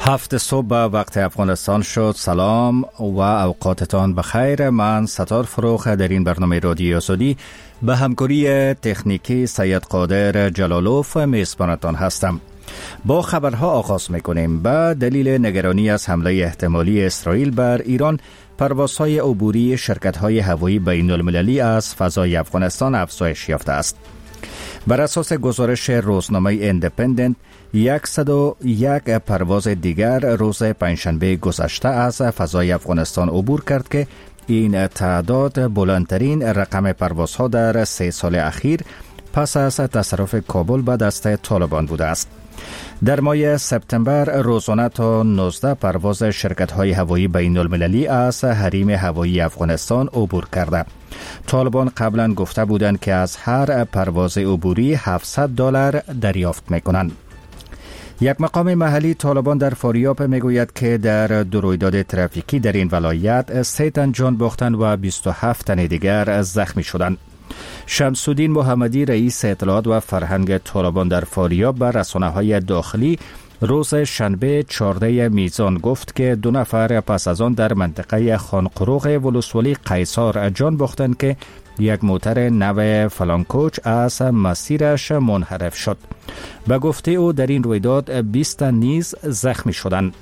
7 صبح وقت افغانستان شد. سلام و اوقاتتان بخیر. من ستار فروخ در این برنامه رادیو آزادی به همکاری تکنیکی سید قادر جلالوف میزبانتان هستم. با خبرها آغاز میکنیم. به دلیل نگرانی از حمله احتمالی اسرائیل بر ایران، پروازهای عبوری شرکت‌های هوایی بین المللی از فضای افغانستان افزایش یافته است. بر اساس گزارش روزنامه ایندیپندنت، 101 پرواز دیگر روز پنجشنبه گذشته از فضای افغانستان عبور کرد که این تعداد بلندترین رقم پروازها در 3 سال اخیر پس از تصرف کابل به دست طالبان بوده است. در ماه سپتامبر روزانه تا 19 پرواز شرکت‌های هوایی بین المللی از حریم هوایی افغانستان عبور کرده. طالبان قبلا گفته بودند که از هر پرواز عبوری $700 دریافت می‌کنند. یک مقام محلی طالبان در فاریاب میگوید که در 2 رویداد ترافیکی در این ولایت 3 تن جان باختند و 27 تن دیگر زخمی شدند. شمس‌الدین محمدی، رئیس اطلاعات و فرهنگ طالبان در فاریاب، به رسانه‌های داخلی روز شنبه 14 میزان گفت که 2 نفر پس از آن در منطقه خانقروغ ولسوالی قیصار جان باختند که یک موتر نو فلانکوچ از مسیرش منحرف شد. به گفته او در این رویداد 20 نیز زخمی شدند.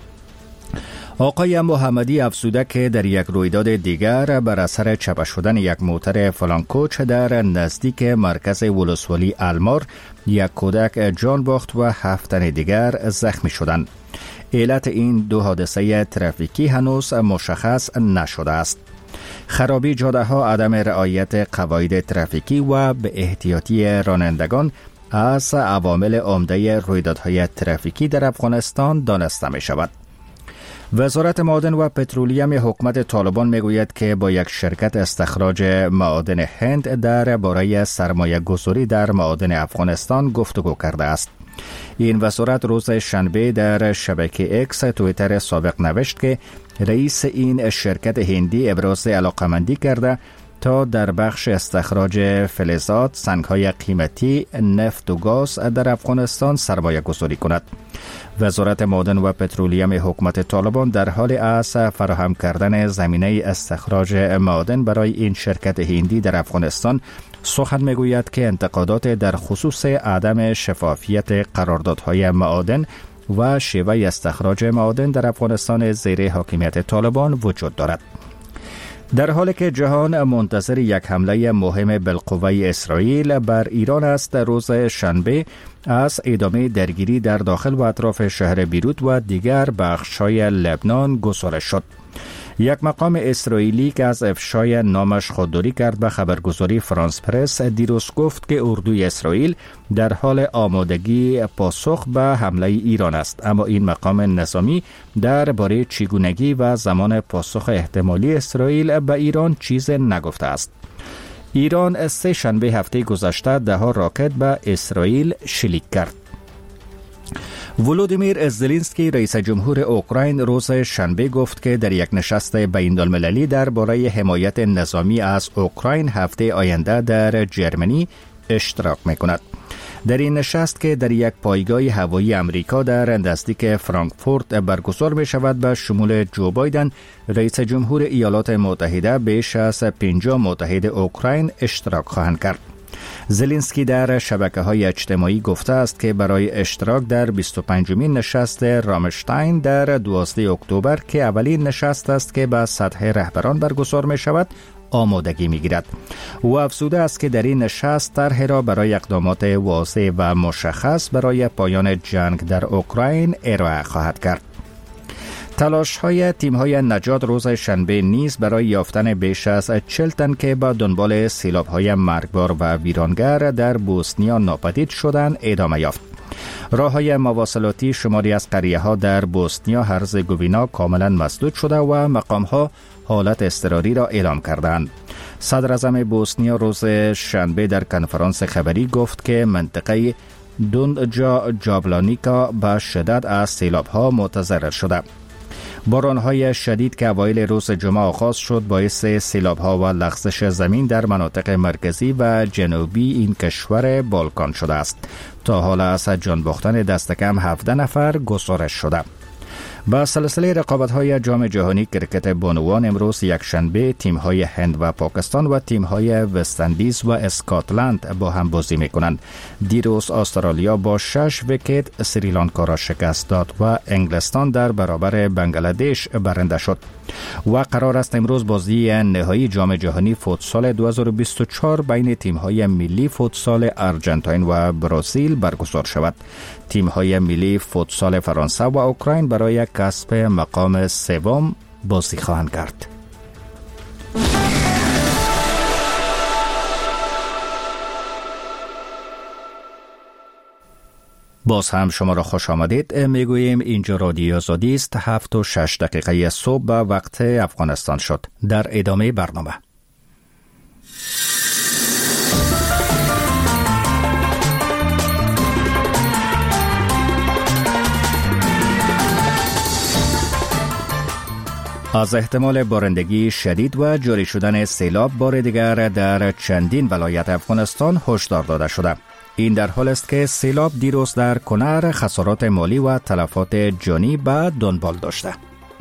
آقای محمدی افزوده که در یک رویداد دیگر بر اثر چپه شدن یک موتر فلانکوچ در نزدیک مرکز ولسوالی المار، یک کودک جان باخت و 7 تن دیگر زخمی شدند. علت این 2 حادثه ترافیکی هنوز مشخص نشده است. خرابی جاده ها، عدم رعایت قواعد ترافیکی و به احتیاطی رانندگان از عوامل عمده رویدادهای ترافیکی در افغانستان دانسته می شود. وزارت معادن و پترولیم حکومت طالبان میگوید که با یک شرکت استخراج معادن هند درباره سرمایه گذاری در معادن افغانستان گفتگو کرده است. این وزارت روز شنبه در شبکه اکس توییتر سابق نوشت که رئیس این شرکت هندی ابراز علاقمندی کرده تا در بخش استخراج فلزات، سنگ‌های قیمتی، نفت و گاز در افغانستان سرمایه گذاری کند. وزارت معادن و پترولیم حکومت طالبان در حال از فراهم کردن زمینه استخراج معادن برای این شرکت هندی در افغانستان سخن میگوید که انتقادات در خصوص عدم شفافیت قراردادهای معادن و شیوه استخراج معادن در افغانستان زیر حاکمیت طالبان وجود دارد. در حالی که جهان منتظر یک حمله مهم بالقوه اسرائیل بر ایران است، روز شنبه از ادامه درگیری در داخل و اطراف شهر بیروت و دیگر بخش‌های لبنان گزارش شد. یک مقام اسرائیلی که از افشای نامش خودداری کرد به خبرگزاری فرانس پرس دیروز گفت که اردوی اسرائیل در حال آمادگی پاسخ به حمله ایران است، اما این مقام نظامی درباره چگونگی و زمان پاسخ احتمالی اسرائیل به ایران چیز نگفته است. ایران 3 شنبه هفته گذشته 10 راکت به اسرائیل شلیک کرد. ولودیمیر زلنسکی، رئیس جمهور اوکراین، روز شنبه گفت که در یک نشست بین المللی درباره حمایت نظامی از اوکراین هفته آینده در جرمنی اشتراک می‌کند. در این نشست که در یک پایگاه هوایی امریکا در نزدیک فرانکفورت برگزار می شود، به شمول جو بایدن، رئیس جمهور ایالات متحده، بیش از 50 متحد اوکراین اشتراک خواهند کرد. زلنسکی در شبکه‌های اجتماعی گفته است که برای اشتراک در 25مین نشست رامشتاین در 12 اکتبر که اولین نشست است که به سطح رهبران برگزار می شود، آمادگی می گیرد. او افزوده است که در این نشست طرحی را برای اقدامات واضح و مشخص برای پایان جنگ در اوکراین ارائه خواهد کرد. تلاش‌های تیم‌های نجات روز شنبه نیز برای یافتن بیش از 40 تن که به دنبال سیلاب‌های مرگبار و ویرانگر در بوسنیا ناپدید شدند ادامه یافت. راه‌های مواصلاتی شماری از قریه‌ها در بوسنیا هرزگوینا کاملا مسدود شده و مقام‌ها حالت اضطراری را اعلام کردند. صدر اعظم بوسنیا روز شنبه در کنفرانس خبری گفت که منطقه دونجا جابلانیکا به شدت از سیلاب‌ها متضرر شده. باران‌های شدید که اوایل روز جمعه آغاز شد باعث سیلاب‌ها و لغزش زمین در مناطق مرکزی و جنوبی این کشور بالکان شده است. تا حالا از جان باختن دست کم 17 نفر گزارش شده. با سلسله رقابت‌های جام جهانی کرکت بانوان امروز یکشنبه تیم‌های هند و پاکستان و تیم‌های وست‌اندیز و اسکاتلند با هم بازی می‌کنند. دیروز استرالیا با 6 ویکت سریلانکا را شکست داد و انگلستان در برابر بنگلادش برنده شد. و قرار است امروز بازی نهایی جام جهانی فوتسال 2024 بین تیم‌های ملی فوتسال آرژانتین و برزیل برگزار شود. تیم‌های ملی فوتسال فرانسه و اوکراین برای کسب مقام سوم بازی خواهند کرد. باز هم شما را خوش آمدید. میگوییم اینجا رادیو آزادی است. 7:06 صبح به وقت افغانستان شد. در ادامه برنامه از احتمال بارندگی شدید و جاری شدن سیلاب بار دیگر در چندین ولایت افغانستان هشدار داده شده. این در حال است که سیلاب دیروز در کنر خسارات مالی و تلفات جانی به دنبال داشته.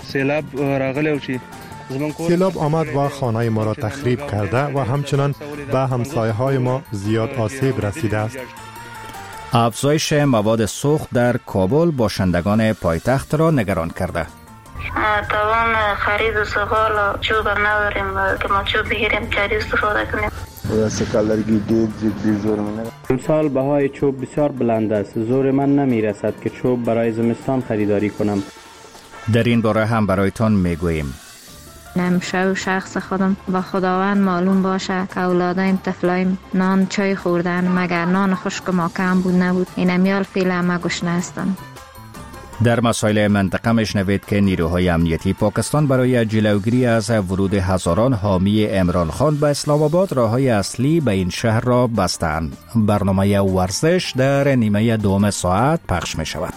سیلاب آمد و خانه ما را تخریب کرده و همچنان به همسایه های ما زیاد آسیب رسیده است. افزایش مواد سوخت در کابل باشندگان پایتخت را نگران کرده. توان خرید و سفال چوب نداریم که ما چوب بگیریم چاری استفاده کنیم. امسال بهای چوب بسیار بلند است. زور من نمی رسد که چوب برای زمستان خریداری کنم. در این باره هم برایتان میگوییم. نمیشه و شخص خودم با خداوند معلوم باشه که اولادایم طفلایم نان چای خوردن مگر نان خشک ما کم بود نبود. این امیال فیل همه گشنه هستند. در مسائل منطقه میشنوید که نیروهای امنیتی پاکستان برای جلوگیری از ورود هزاران حامی عمران خان به اسلام آباد راههای اصلی به این شهر را بستند. برنامه ورزش در نیمه دوم ساعت پخش می شود.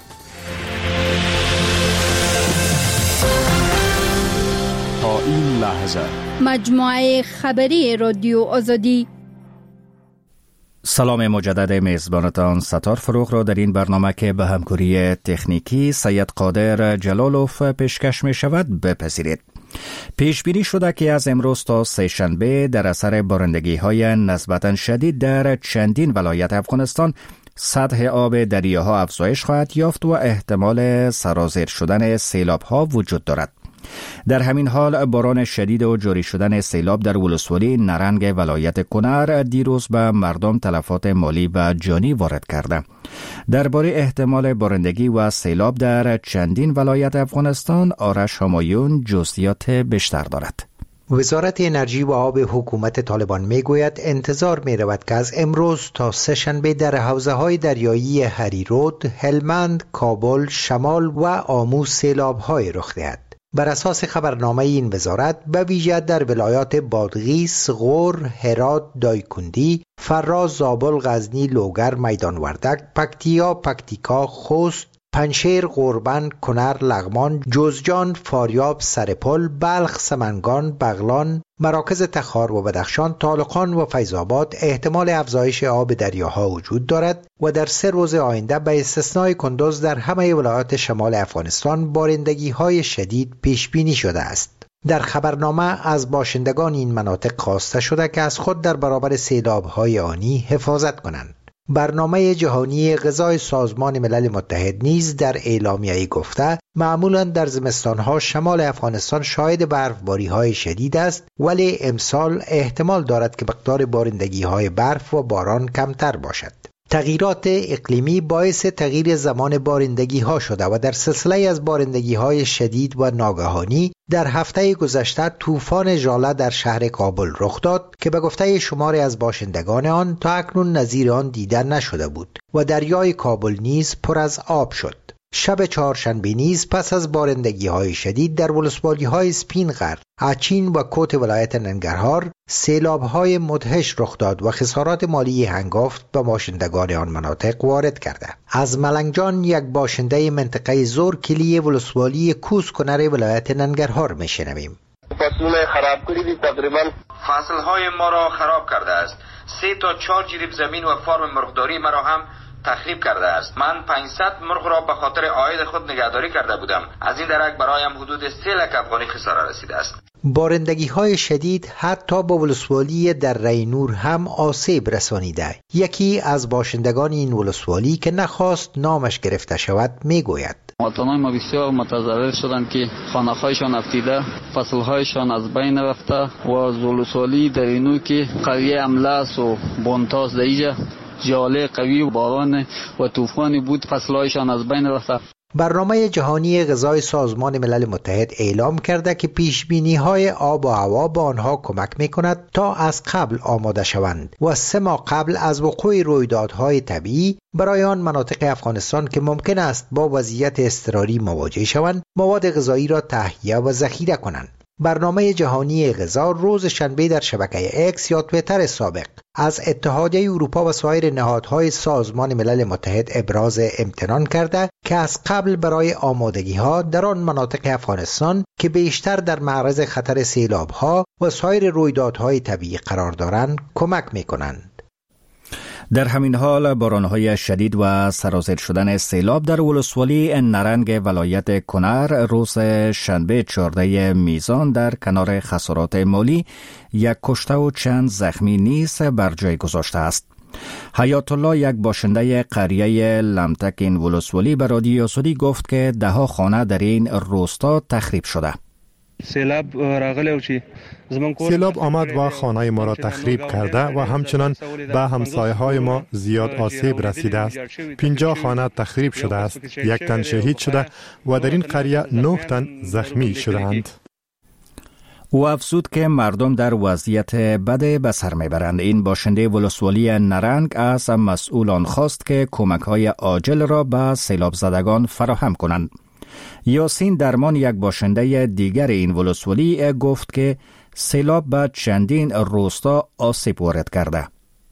تا این لحظه مجموعه خبری رادیو آزادی. سلام مجدد میزبانتان ستار فروغ را در این برنامه که به همکاری تکنیکی سید قادر جلالوف پیشکش می شود بپذیرید. پیش بینی شده که از امروز تا سه‌شنبه در اثر بارندگی های نسبتاً شدید در چندین ولایت افغانستان سطح آب دریاها افزایش خواهد یافت و احتمال سرازیر شدن سیلاب ها وجود دارد. در همین حال باران شدید و جاری شدن سیلاب در ولسوالی نرنگ ولایت کنر دیروز به مردم تلفات مالی و جانی وارد کرده. درباره احتمال بارندگی و سیلاب در چندین ولایت افغانستان آرش همایون جزئیات بیشتر دارد. وزارت انرژی و آب حکومت طالبان میگوید انتظار می رود که از امروز تا سه‌شنبه در حوزه‌های دریایی هریرود، هلمند، کابل، شمال و آمو سیلاب‌های رخ دهد. بر اساس خبرنامه این وزارت به ویژه در ولایات بادغیس، غور، هرات، دایکندی، فرا، زابل، غزنی، لوگر، میدان وردک، پکتیا، پکتیکا، خوست، پنشیر، قربن، کنر، لغمان، جوزجان، فاریاب، سرپل، بلخ، سمنگان، بغلان، مراکز تخار و بدخشان، طالقان و فیض‌آباد احتمال افزایش آب دریاها وجود دارد و در 3 روز آینده به استثنای کندوز در همه ولایات شمال افغانستان بارندگی‌های شدید پیش بینی شده است. در خبرنامه از باشندگان این مناطق خواسته شده که از خود در برابر سیلاب‌های آنی حفاظت کنند. برنامه جهانی غذای سازمان ملل متحد نیز در اعلامیه‌ای گفته معمولاً در زمستان‌ها شمال افغانستان شاهد برفباری‌های شدید است، ولی امسال احتمال دارد که مقدار بارندگی‌های برف و باران کمتر باشد. تغییرات اقلیمی باعث تغییر زمان بارندگی‌ها شده و در سلسله از بارندگی‌های شدید و ناگهانی در هفته گذشته طوفان ژاله در شهر کابل رخ داد که به گفته شماری از باشندگان آن تا اکنون نظیر آن دیده نشده بود و دریای کابل نیز پر از آب شد. شب چهارشنبه نیز پس از بارندگی‌های شدید در ولسوالی‌های سپینغر، اچین و کوت ولایت ننگرهار سیلاب‌های مدهش رخ داد و خسارات مالی هنگفت به باشندگان آن مناطق وارد کرده. از ملنگجان یک باشنده منطقه زور کلی ولسوالی کوس کنر ولایت ننگرهار میشنویم. فصلونه خراب کردی، تقریبا فصل‌های ما را خراب کرده است. 3 تا 4 جریب زمین و فارم مرغداری مرا هم تخریب کرده است. من 500 مرغ را به خاطر عاید خود نگهداری کرده بودم. از این درک برایم حدود 3 لک افغانی خساره رسیده است. بارندگی های شدید حتی با ولسوالی در رینور هم آسیب رسانیده. یکی از باشندگان این ولسوالی که نخواست نامش گرفته شود میگوید: مواطنان ما بسیار متضرر شدند که خانه‌هایشان افتیده، فصل‌هایشان از بین رفته و از ولسوالی در اینو که قریه املاس و بونتاس در اینجا جاله قوی و باران و طوفانی بود، فصل‌هایشان از بین رفته. برنامه جهانی غذای سازمان ملل متحد اعلام کرده که پیشبینی‌های آب و هوا به آنها کمک می‌کند تا از قبل آماده شوند و 3 ماه قبل از وقوع رویدادهای طبیعی برای آن مناطق افغانستان که ممکن است با وضعیت اضطراری مواجه شوند، مواد غذایی را تهیه و ذخیره کنند. برنامه جهانی غذا روز شنبه در شبکه اکس یا توییتر سابق از اتحادیه اروپا و سایر نهادهای سازمان ملل متحد ابراز امتنان کرده که از قبل برای آمادگی‌ها در آن مناطق افغانستان که بیشتر در معرض خطر سیلاب‌ها و سایر رویدادهای طبیعی قرار دارند کمک می‌کنند. در همین حال بارانهای شدید و سرازیر شدن سیلاب در ولسوالی نرنگ ولایت کنر روز شنبه 14 میزان در کنار خسارات مالی 1 کشته و چند زخمی نیز بر جای گذاشته است. حیات الله، یک باشنده قریه لمتک این ولسوالی، به رادیو آزادی گفت که 10 خانه در این روستا تخریب شده. سیلاب آمد و خانه ما را تخریب کرده و همچنان به همسایه های ما زیاد آسیب رسیده است. 50 خانه تخریب شده است. 1 تن شهید شده و در این قریه 9 تن زخمی شدند. او افزود که مردم در وضعیت بد به سر میبرند. این باشنده ولسوالی نرنگ از مسئولان خواست که کمک‌های عاجل را به سیلاب زدگان فراهم کنند. یاسین درمان، یک باشنده دیگر این ولسوالی، گفت که سیلاب به چندین روستا آسیب وارد کرده.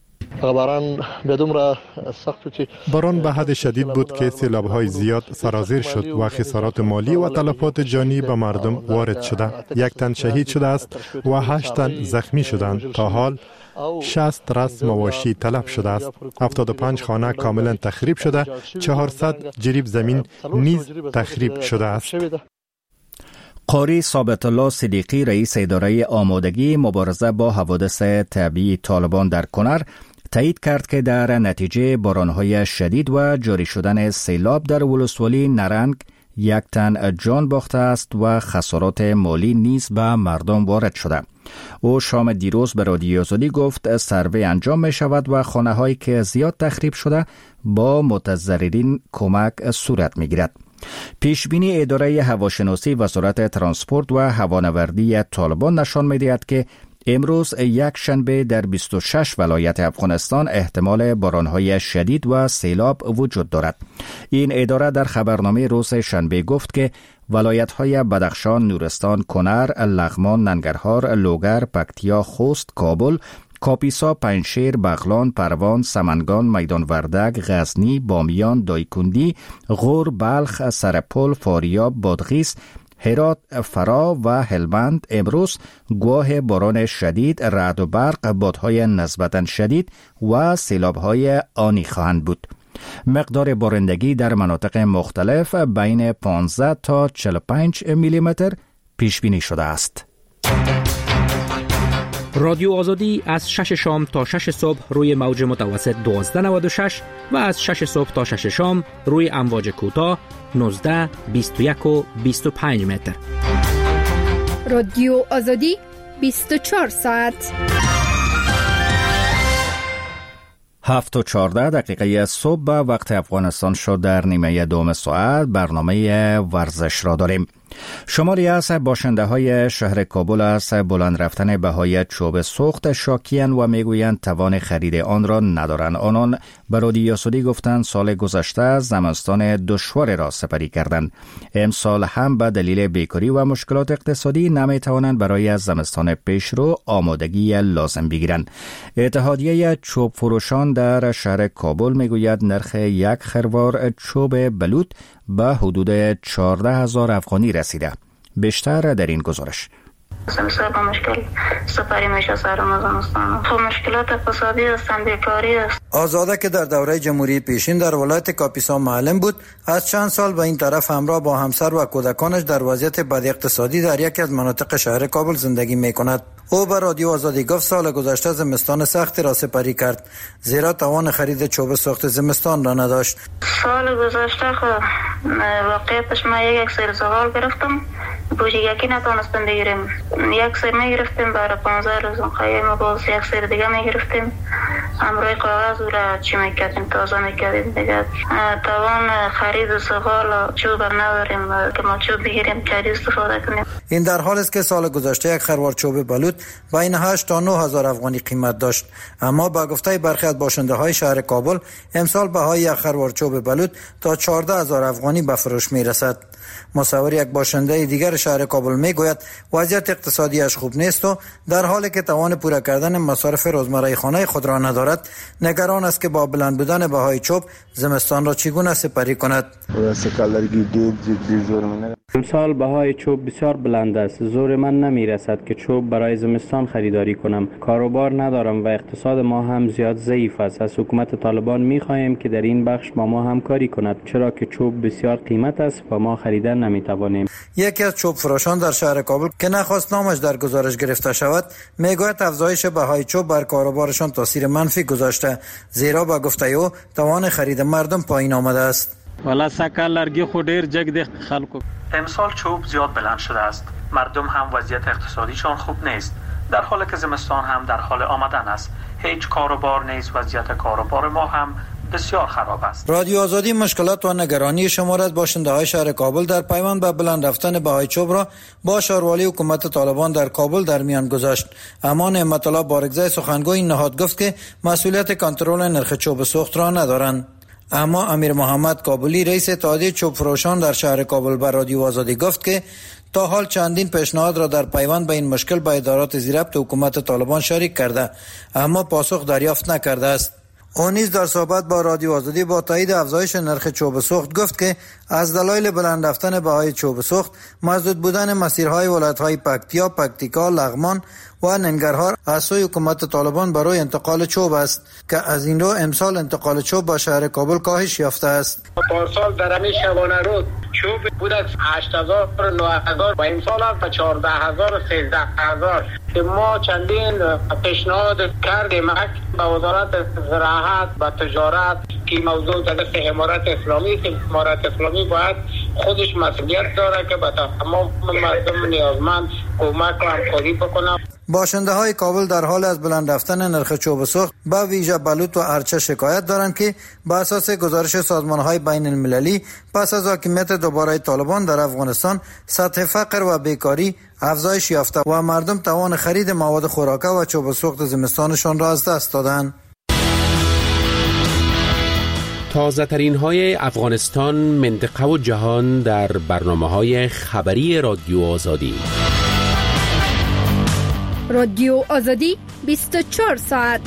باران به حد شدید بود که سیلاب‌های زیاد سرازیر شد و خسارات مالی و تلفات جانی به مردم وارد شده. 1 تن شهید شده است و 8 تن زخمی شدند. تا حال 60 رأس مواشی تلف شده است. 75 خانه کاملا تخریب شده. 400 جریب زمین نیز تخریب شده است. قاری ثابت الله صدیقی، رئیس اداره آمادگی مبارزه با حوادث طبیعی طالبان در کنر، تایید کرد که در نتیجه بارانهای شدید و جاری شدن سیلاب در ولسوالی نرنگ 1 تن جان باخته است و خسارات مالی نیز به مردم وارد شده. او شام دیروز به رادیو آزادی گفت سروی انجام می شود و خانه هایی که زیاد تخریب شده با متضررین کمک صورت می گیرد. پیشبینی اداره هواشناسی وزارت ترانسپورت و هوانوردی طالبان نشان می دهد که امروز 1 شنبه در 26 ولایت افغانستان احتمال بارانهای شدید و سیلاب وجود دارد. این اداره در خبرنامه روز شنبه گفت که ولایت‌های بدخشان، نورستان، کنر، لغمان، ننگرهار، لوگر، پکتیا، خوست، کابل، کاپیسا، پنجشیر، بغلان، پروان، سمنگان، میدان وردک، غزنی، بامیان، دایکندی، غور، بلخ، سرپل، فاریاب، بادغیس، هرات، فرا و هلمند امروز گواه باران شدید، رعد و برق، بادهای نسبتاً شدید و سیلاب‌های آنی خواهند بود. مقدار بارندگی در مناطق مختلف بین 15 تا 45 میلیمتر پیش بینی شده است. رادیو آزادی از 6 شام تا 6 صبح روی موج متوسط 1296 و از 6 صبح تا 6 شام روی امواج کوتاه 19، 21 و 25 متر. رادیو آزادی 24 ساعت. 7:14 صبح به وقت افغانستان شد. در نیمه دوم ساعت برنامه ورزش را داریم. شماری از باشنده های شهر کابل از بلند رفتن بهای چوب سوخت شاکیان و میگویند توان خرید آن را ندارند. آنان به رادیو آزادی گفتند سال گذشته زمستان دشوار را سپری کردند. امسال هم به دلیل بیکاری و مشکلات اقتصادی نمیتوانند برای زمستان پیشرو آمادگی لازم بگیرند. اتحادیه چوب فروشان در شهر کابل میگوید نرخ 1 خروار چوب بلوط به حدود 14,000 افغانی رسیده. بیشتر در این گزارش. بسیار با مشکل سپری میشه سر مزمستان. خب مشکلات اقتصادی هستند، بیکاری است. آزاده که در دوره جمهوری پیشین در ولایت کاپیسا معلم بود، از چند سال به این طرف همراه با همسر و کودکانش در وضعیت بد اقتصادی در یکی از مناطق شهر کابل زندگی میکند. او به رادیو آزادی گفت سال گذشته زمستان سختی را سپری کرد، زیرا توان خرید چوب ساخت زمستان را نداشت. سال گذشته واقعیتش ما یک سری زغال گرفتم، بوجی یکی نتونستم بگیریم. یک سری میگرفتیم برای 15 روز قایم، باز یک سری دیگه میگرفتیم، امروی کاغذ را چی میکردیم، تازه میکردیم دیگه. توان خرید زغال چوب نداریم که ما چوب بگیریم چاری استفاده کنیم. این در حال است که سال گذشته یک خروار چوب بلوط بین 8 تا 9 هزار افغانی قیمت داشت، اما با گفته برخی از باشنده های شهر کابل امسال بهای یک خروار چوب بلوط تا 14 هزار افغانی به فروش میرسد. مصور یک باشنده دیگر شهر کابل میگوید وضعیت اقتصادیش خوب نیست و در حالی که توان پورا کردن مصارف روزمره خانه خود را ندارد، نگران است که با بلند بودن بهای چوب زمستان را چگونه سپری کند. امسال بهای چوب بسیار بلند است. زور من نمیرسد که چوب برای زمستان خریداری کنم. کاروبار ندارم و اقتصاد ما هم زیاد ضعیف است. از حکومت طالبان میخواهیم که در این بخش با ما همکاری کند، چرا که چوب بسیار قیمت است و ما خریدن نمیتوانیم. یکی از چوب فروشان در شهر کابل که نخواست نامش در گزارش گرفته شود میگوید افزایش بهای چوب بر کاروبارشان تاثیر منفی گذاشته، زیرا با گفته او توان خرید مردم پایین آمده است. والا سکل لرگی خود دیر جگ ده خلکو. امسال چوب زیاد بلند شده است. مردم هم وضعیت اقتصادیشان خوب نیست، در حالی که زمستان هم در حال آمدن است. هیچ کاروبار نیست، وضعیت کاروبار ما هم بسیار خراب است. رادیو آزادی مشکلات و نگرانی شمار از باشنده های شهر کابل در پیوند به بلند رفتن بهای چوب را با شاروالی حکومت طالبان در کابل در میان گذاشت، اما نعمت الله بارگزای سخنگوی این نهاد گفت که مسئولیت کنترل نرخ چوب سوخت را ندارند. اما امیر محمد کابلی رئیس اتحادیه چوب فروشان در شهر کابل به رادیو آزادی گفت که تا حال چندین پیشنهاد را در پیوند به این مشکل به ادارات زیربط حکومت طالبان شریک کرده، اما پاسخ دریافت نکرده است. او نیز در صحبت با رادیو آزادی با تایید افزایش نرخ چوب سوخت گفت که از دلایل بلند رفتن بهای چوب سوخت مسدود بودن مسیرهای ولایت‌های پکتیا، پکتیکا، لغمان و ننگرهار از سوی حکومت طالبان برای انتقال چوب است که از این رو امسال انتقال چوب با شهر کابل کاهش یافته است. پارسال در همین شبانه روز چوب بود از 8000 و 9000 و امسال هم تا 14000 و 13000 که ما چندین پیشنهاد کردیم به وزارت زراعت و تجارت که موضوع در دست امارت اسلامی که امارت اسلامی باید خودش مسئولیت داره که به تمام مردم نیازمند کمک و همکاری بکنه. باشنده های کابل در حال از بلند رفتن نرخ چوب سوخت به ویژه بلوط و ارچه شکایت دارند که بر اساس گزارش سازمان های بین المللی پس از حاکمیت دوباره طالبان در افغانستان سطح فقر و بیکاری افزایش یافته و مردم توان خرید مواد خوراکه و چوب سوخت زمستانشان را از دست دادند. تازه ترین های افغانستان، منطقه و جهان در برنامه‌های خبری رادیو آزادی. رادیو آزادی 24 ساعت.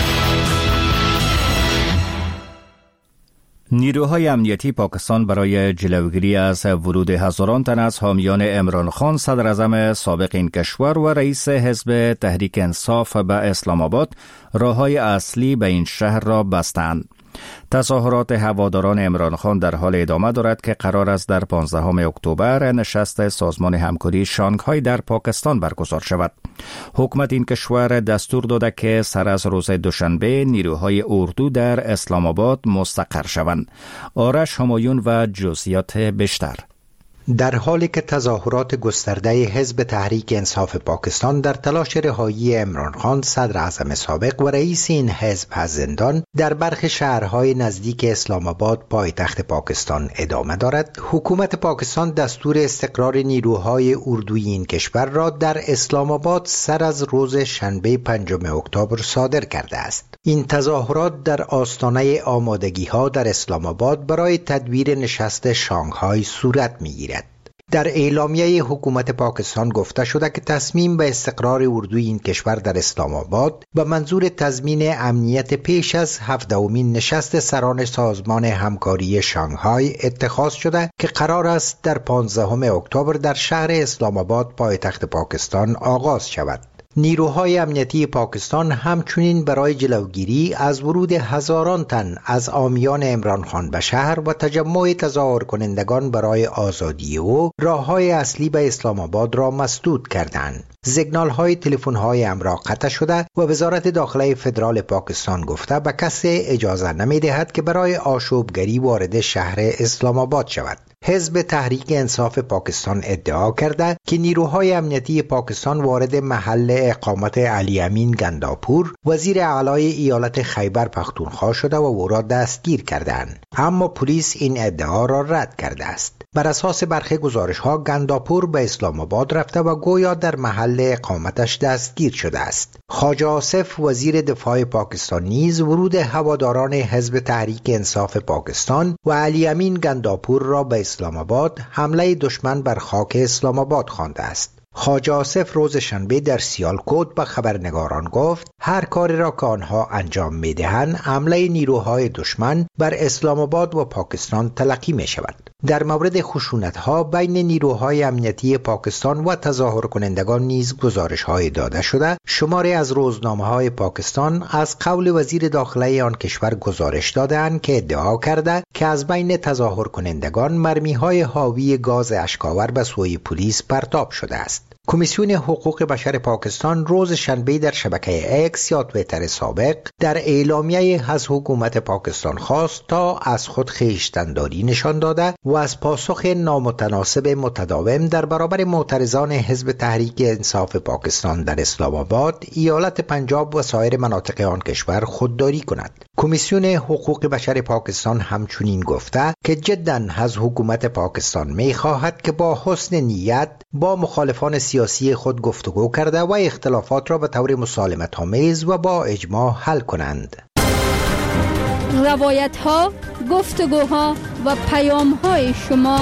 نیروهای امنیتی پاکستان برای جلوگیری از ورود هزاران تن از حامیان عمران خان صدر اعظم سابق این کشور و رئیس حزب تحریک انصاف به اسلام آباد راههای اصلی به این شهر را بستند. تظاهرات هواداران عمران خان در حال ادامه دارد که قرار است در 15 اکتبر نشست سازمان همکاری شانگهای در پاکستان برگزار شود. حکومت این کشور دستور داده که سر از روز دوشنبه نیروهای اردو در اسلام آباد مستقر شوند. آرش همایون و جزئیات بیشتر. در حالی که تظاهرات گسترده حزب تحریک انصاف پاکستان در تلاش رهایی عمران خان صدر اعظم سابق و رئیس این حزب از زندان در برخی شهرهای نزدیک اسلام آباد پایتخت پاکستان ادامه دارد، حکومت پاکستان دستور استقرار نیروهای اردوی این کشور را در اسلام آباد سر از روز شنبه 5 اکتبر صادر کرده است. این تظاهرات در آستانه آمادگی‌ها در اسلام آباد برای تدبیر نشست شانگهای صورت می‌گیرد. در اعلامیه حکومت پاکستان گفته شده که تصمیم به استقرار اردوی این کشور در اسلام آباد به منظور تضمین امنیت پیش از 17مین نشست سران سازمان همکاری شانگهای اتخاذ شده که قرار است در 15 اکتبر در شهر اسلام آباد پایتخت پاکستان آغاز شود. نیروهای امنیتی پاکستان همچنین برای جلوگیری از ورود هزاران تن از عامیان عمران خان به شهر و تجمع تظاهر کنندگان برای آزادی او راههای اصلی به اسلام آباد را مسدود کردند. سیگنال های تلفن های امرا قطع شده و وزارت داخله فدرال پاکستان گفته به کسی اجازه نمی دهد که برای آشوبگری وارد شهر اسلام آباد شود. حزب تحریک انصاف پاکستان ادعا کرده که نیروهای امنیتی پاکستان وارد محل اقامت علی امین گنداپور وزیر اعلی ایالت خیبر پختونخوا شده و او را دستگیر کردند، اما پلیس این ادعا را رد کرده است. بر اساس برخی گزارش‌ها گنداپور به اسلام آباد رفته و گویا در محل اقامتش دستگیر شده است. خواجه آصف وزیر دفاع پاکستان نیز ورود هواداران حزب تحریک انصاف پاکستان و علی امین گنداپور را به اسلام آباد حمله دشمن بر خاک اسلام آباد خوانده است. خواجه آصف روز شنبه در سیالکوت به خبرنگاران گفت هر کاری را که آنها انجام می‌دهند حمله نیروهای دشمن بر اسلام آباد و پاکستان تلقی می شود. در مورد خشونت‌ها بین نیروهای امنیتی پاکستان و تظاهر کنندگان نیز گزارش‌های داده شده. شماری از روزنامه‌های پاکستان از قول وزیر داخله آن کشور گزارش دادند که ادعا کرده که از بین تظاهر کنندگان مرمی‌های حاوی گاز اشک‌آور به سوی پلیس پرتاب شده است. کمیسیون حقوق بشر پاکستان روز شنبه در شبکه اکس یا توییتر سابق در اعلامیه از حکومت پاکستان خواست تا از خود خویشتن‌داری نشان داده و از پاسخ نامتناسب متداوم در برابر معترضان حزب تحریک انصاف پاکستان در اسلام آباد، ایالت پنجاب و سایر مناطق آن کشور خودداری کند. کمیسیون حقوق بشر پاکستان همچنین گفته که جداً از حکومت پاکستان می‌خواهد که با حسن نیت با مخالفان سیاسی خود گفتگو کرده و اختلافات را به طور مسالمت‌آمیز و با اجماع حل کنند. روایت‌ها، گفتگوها و پیام‌های شما.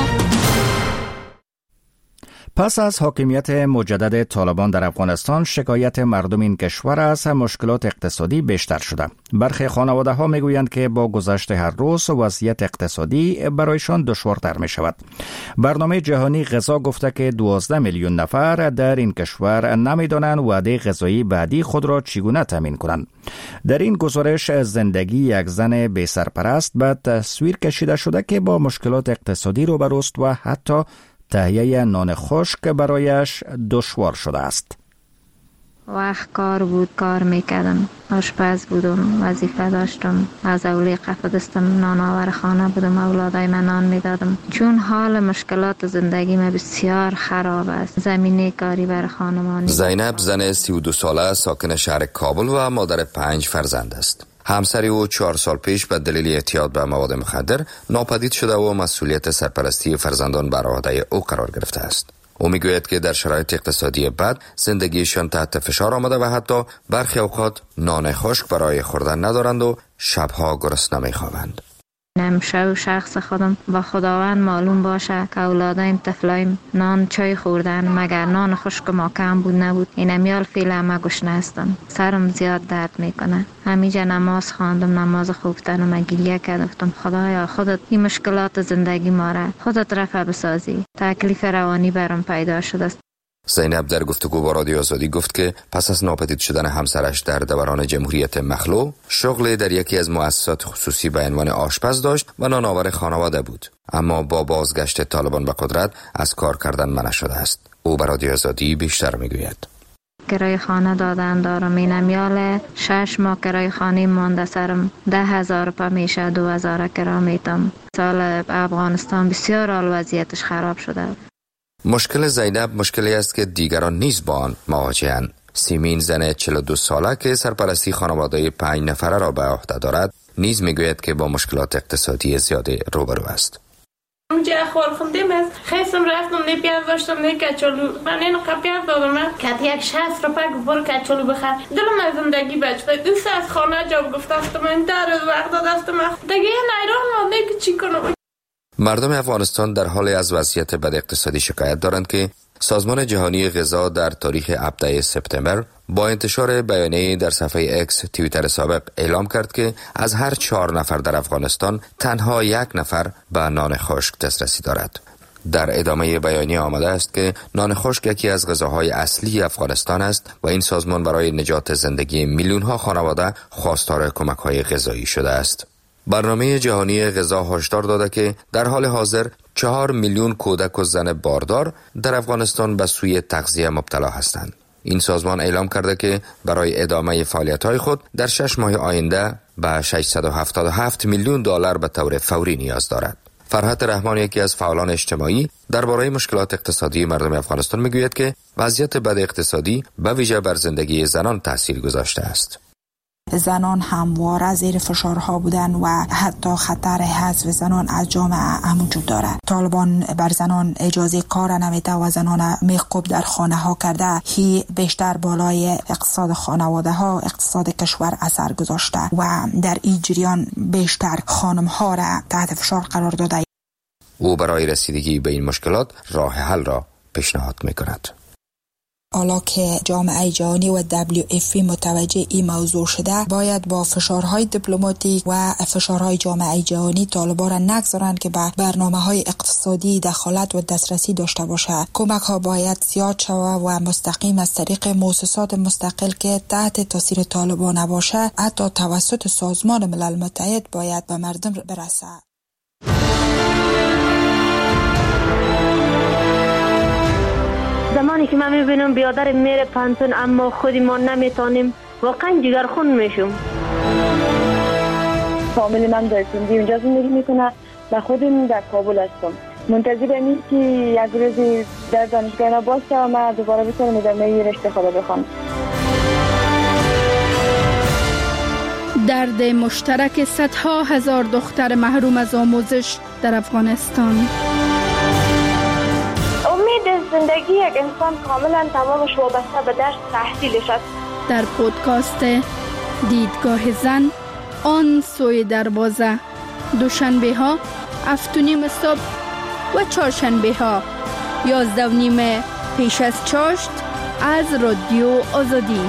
پس از حاکمیت مجدد طالبان در افغانستان، شکایت مردم این کشور از مشکلات اقتصادی بیشتر شده. برخی خانواده‌ها میگویند که با گذشت هر روز وضعیت اقتصادی برایشان دشوارتر می شود. برنامه جهانی غذا گفته که 12 میلیون نفر در این کشور نمیدانند وعده غذایی بعدی خود را چگونه تامین کنند. در این گزارش زندگی یک زن بی سرپرست به تصویر کشیده شده که با مشکلات اقتصادی روبروست و حتی تهیه نان خشک برایش دشوار شده است. وقت کار بود، کار میکردم، آشپز بودم، وظیفه داشتم، از اولی قفدستم، نان آور خانه بودم، اولادای من نان میدادم. چون حال مشکلات زندگی من بسیار خراب است، زمینه کاری بر خانمانی. زینب زن 32 ساله ساکن شهر کابل و مادر 5 فرزند است. همسر او 4 سال پیش به دلیل اعتیاد به مواد مخدر ناپدید شده و مسئولیت سرپرستی فرزندان بر عهده او قرار گرفته است. او میگوید که در شرایط اقتصادی بد زندگیشان تحت فشار آمده و حتی برخی اوقات نان خشک برای خوردن ندارند و شبها گرسنه میخوابند. نمیشه و شخص خودم با خداوند معلوم باشه که اولادایم طفلایم نان چای خوردن مگر نان خشک ما کم بود نبود. این میال فعلا ما گشنه هستم، سرم زیاد درد میکنه. همیشه نماز خواندم، نماز خوبتن و گریه کردم خدایا خودت این مشکلات زندگی ما را خودت رفع بسازی. تکلیف روانی برام پیدا شده است. زینب در گفتگو با رادیو آزادی گفت که پس از ناپدید شدن همسرش در دوران جمهوریت مخلوع، شغل در یکی از مؤسسات خصوصی به عنوان آشپز داشت و نانآور خانواده بود، اما با بازگشت طالبان به قدرت از کار کردن منع شده است. او به رادیو آزادی بیشتر میگوید. کرایه خانه دادن دارم، اینم یاله 6 ماه کرایه خانه مانده سرم، 10,000 روپیه میشه، 2,000 کرایه میتم. سال افغانستان بسیار حال وضعیتش خراب شده. مشکل زینب مشکلی است که دیگران نیز با آن مواجه‌اند. سیمین زن 42 ساله که سرپرستی خانواده 5 نفره را به عهده دارد نیز میگوید که با مشکلات اقتصادی زیادی روبرو است. اونجا اخوار خوندیم از خیستم رفتم نی پیاز داشتم نی کچولو من اینو پیاز دادم که یک 60 روپیه برو کچولو بخر. دلم از زندگی بچه دوست از خانه جا گفتم من در وقت دادم دیگه نیران مانده که چی کنم. مردم افغانستان در حال از وضعیت بد اقتصادی شکایت دارند که سازمان جهانی غذا در تاریخ 17 سپتامبر با انتشار بیانیه در صفحه اکس توییتر سابق اعلام کرد که از هر 4 نفر در افغانستان تنها 1 نفر به نان خشک دسترسی دارد. در ادامه بیانیه آمده است که نان خشک یکی از غذاهای اصلی افغانستان است و این سازمان برای نجات زندگی میلیون‌ها خانواده خواستار کمک‌های غذایی شده است. برنامه جهانی غذا هشدار داده که در حال حاضر 4 میلیون کودک و زن باردار در افغانستان به سوی تغذیه مبتلا هستند. این سازمان اعلام کرده که برای ادامه فعالیت‌های خود در 6 ماه آینده به 677 میلیون دلار به طور فوری نیاز دارد. فرحت رحمان، یکی از فعالان اجتماعی درباره مشکلات اقتصادی مردم افغانستان، میگوید که وضعیت بد اقتصادی به ویژه بر زندگی زنان تاثیر گذاشته است. زنان همواره زیر فشارها بودن و حتی خطر حذف زنان از جامعه هم وجود دارد. طالبان بر زنان اجازه کار نمیده و زنان میخکوب در خانه ها کرده. هی بیشتر بالای اقتصاد خانواده ها، اقتصاد کشور اثر گذاشته و در این جریان بیشتر خانم ها را تحت فشار قرار داده. او برای رسیدگی به این مشکلات راه حل را پیشنهاد میکند. حالا که جامعه جهانی و WFP متوجه این موضوع شده، باید با فشارهای دیپلماتیک و فشارهای جامعه جهانی طالبان را نگذارند که به برنامه‌های اقتصادی دخالت و دسترسی داشته باشد. کمک ها باید زیاد شود و مستقیم از طریق مؤسسات مستقل که تحت تاثیر طالبان نباشه، حتی توسط سازمان ملل متحد باید به مردم برسد. زمانی که من میبینم بیادر میره پانتون اما خودی ما نمیتونیم، واقعا جگرخون میشم. فامیل من در سندی اونجا زندگی میکنه و خودم در کابل هستم. منتظر اینیم که یک روزی در دانشگاه باشه و من دوباره بتونم ادامه رشته خود بخونم. درد مشترک صدها هزار دختر محروم از آموزش در افغانستان. زندگی یک انسان کاملا تمامش وابسته به درس تحصیلش است. در پودکاست دیدگاه زن، آن سوی دروازه، دوشنبه ها 7:30 صبح و چهارشنبه ها 11:30 پیش از چاشت از رادیو آزادی.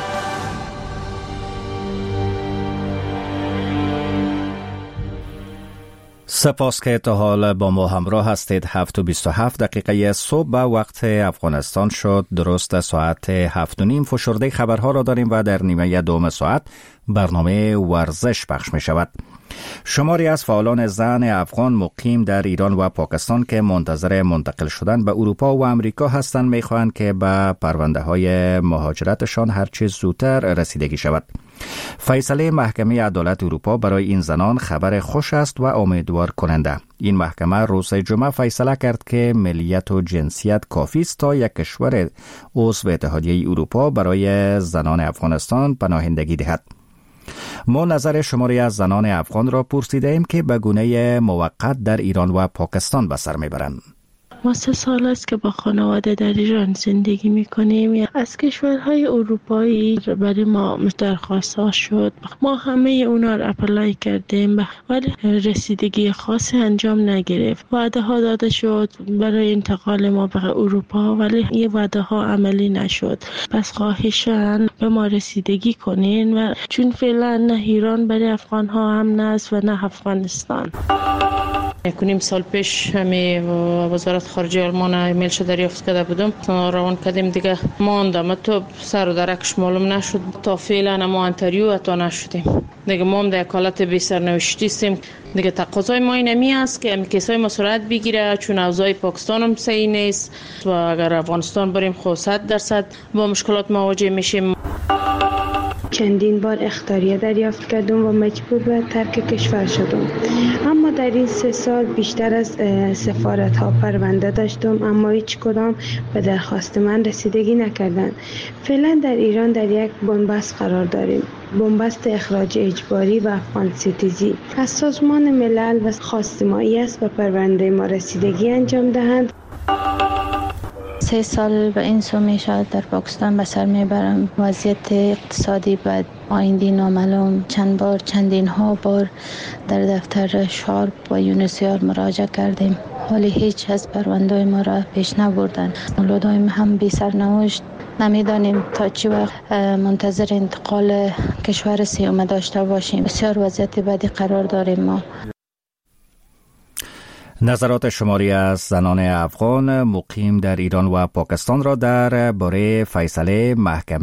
سپاس که تا حال با ما همراه هستید. 7:27 صبح به وقت افغانستان شد. درست ساعت 7:30 فشرده خبرها را داریم و در نیمه دوم ساعت برنامه ورزش پخش می شود. شماری از فعالان زن افغان مقیم در ایران و پاکستان که منتظر منتقل شدن به اروپا و امریکا هستند می‌خواهند که به پرونده های مهاجرتشان هرچه زودتر رسیدگی شود. فیصله محکمه عدالت اروپا برای این زنان خبر خوش است و امیدوار کننده. این محکمه روز جمعه فیصله کرد که ملیت و جنسیت کافی است تا یک کشور عضو اتحادیه اروپا برای زنان افغانستان پناهندگی دهد. ما نظر شماری از زنان افغان را پرسیده ایم که به گونه موقت در ایران و پاکستان به سر میبرند. ما 3 سال است که با خانواده در ایران زندگی میکنیم. از کشورهای اروپایی برای ما درخواست ها شد. ما همه اونا را اپلای کردیم ولی رسیدگی خاصی انجام نگرفت. وعده ها داده شد برای انتقال ما به اروپا ولی این وعده ها عملی نشد. پس خواهشاً به ما رسیدگی کنین و چون فعلا نه ایران برای افغان ها هم نه و نه افغانستان. 1.5 سال پیش همی وزارت خارجه آلمان ایمیل شده دریافت کرده بودم، روان کردیم دیگه ماندم تو سر و درکش معلوم نشد تا فعلا ما انتریو حتی نشدیم دیگه. ما هم در حالت بی سرنوشتی هستیم دیگه. تقاضای ما اینمی است که کیسای ما سرعت بگیره چون اوضاع پاکستان هم صحیح نیست و اگر افغانستان بریم خود 100% با مشکلات مواجه میشیم. چندین بار اخطاریه دریافت کردم و مجبور به ترک کشور شدم. اما در این 3 سال بیشتر از سفارت ها پرونده داشتم اما هیچ کدام به درخواست من رسیدگی نکردند. فعلا در ایران در یک بنبست قرار داریم. بنبست اخراج اجباری و افغان ستیزی. از سازمان ملل و خواستیم است به پرونده ما رسیدگی انجام دهند. 3 سال به این سو می شود در پاکستان به سر می برم. وضعیت اقتصادی بد، آینده نامعلوم. چندین ها بار در دفتر شارپ و یونسیار مراجعه کردیم، ولی هیچ از پرونده ما را پیش نبردن. اولادایم هم بی سرنوشت. نمیدانیم تا چی وقت منتظر انتقال کشور سیومه داشته باشیم. بسیار وضعیت بدی قرار داریم ما. نظرات شماری از زنان افغان مقیم در ایران و پاکستان را در باره فیصله محکمه